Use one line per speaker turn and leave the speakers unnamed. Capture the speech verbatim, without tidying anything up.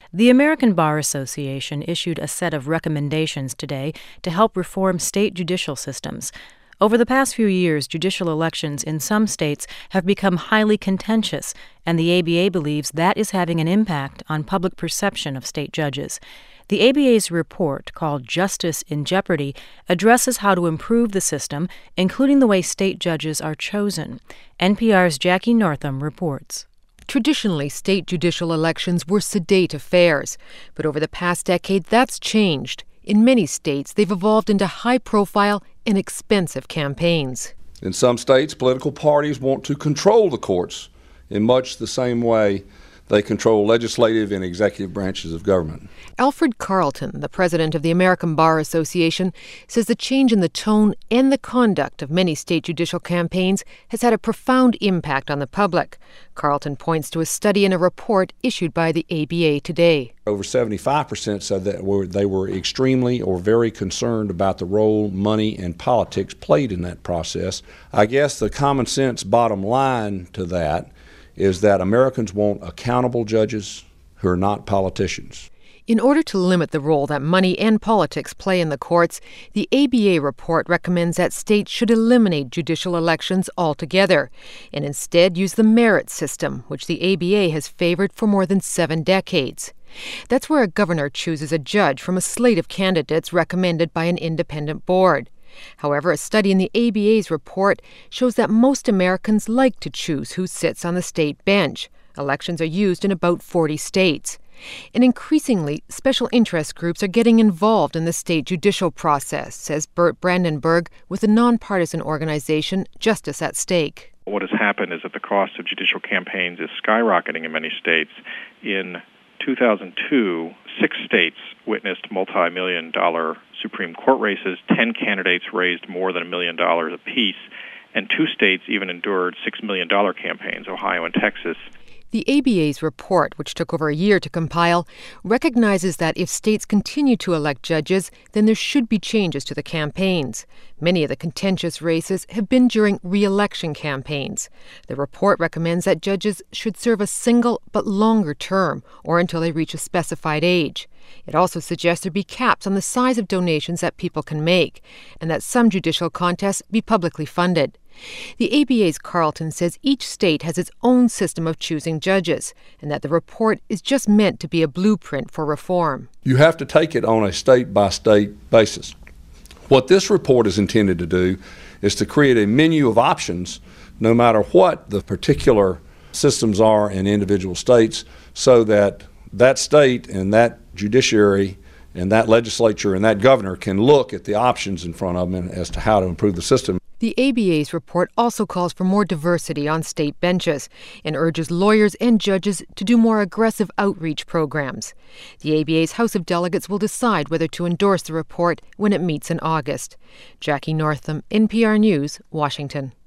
The American Bar Association issued a set of recommendations today to help reform state judicial systems. Over the past few years, judicial elections in some states have become highly contentious, and the A B A believes that is having an impact on public perception of state judges. The A B A's report, called Justice in Jeopardy, addresses how to improve the system, including the way state judges are chosen. N P R's Jackie Northam reports.
Traditionally, state judicial elections were sedate affairs, but over the past decade, that's changed. In many states, they've evolved into high-profile and expensive campaigns.
In some states, political parties want to control the courts in much the same way they control legislative and executive branches of government.
Alfred Carlton, the president of the American Bar Association, says the change in the tone and the conduct of many state judicial campaigns has had a profound impact on the public. Carlton points to a study and a report issued by the A B A today.
Over seventy-five percent said that they were extremely or very concerned about the role money and politics played in that process. I guess the common sense bottom line to that is that Americans want accountable judges who are not politicians.
In order to limit the role that money and politics play in the courts, the A B A report recommends that states should eliminate judicial elections altogether and instead use the merit system, which the A B A has favored for more than seven decades. That's where a governor chooses a judge from a slate of candidates recommended by an independent board. However, a study in the A B A's report shows that most Americans like to choose who sits on the state bench. Elections are used in about forty states. And increasingly, special interest groups are getting involved in the state judicial process, says Bert Brandenburg with the nonpartisan organization Justice at Stake.
What has happened is that the cost of judicial campaigns is skyrocketing in many states. In two thousand two, six states witnessed multi-million dollar Supreme Court races. Ten candidates raised more than a million dollars apiece, and two states even endured six million dollars campaigns, Ohio and Texas.
The A B A's report, which took over a year to compile, recognizes that if states continue to elect judges, then there should be changes to the campaigns. Many of the contentious races have been during re-election campaigns. The report recommends that judges should serve a single but longer term, or until they reach a specified age. It also suggests there be caps on the size of donations that people can make, and that some judicial contests be publicly funded. The A B A's Carlton says each state has its own system of choosing judges, and that the report is just meant to be a blueprint for reform.
You have to take it on a state-by-state basis. What this report is intended to do is to create a menu of options, no matter what the particular systems are in individual states, so that that state and that judiciary and that legislature and that governor can look at the options in front of them as to how to improve the system.
The A B A's report also calls for more diversity on state benches and urges lawyers and judges to do more aggressive outreach programs. The A B A's House of Delegates will decide whether to endorse the report when it meets in August. Jackie Northam, N P R News, Washington.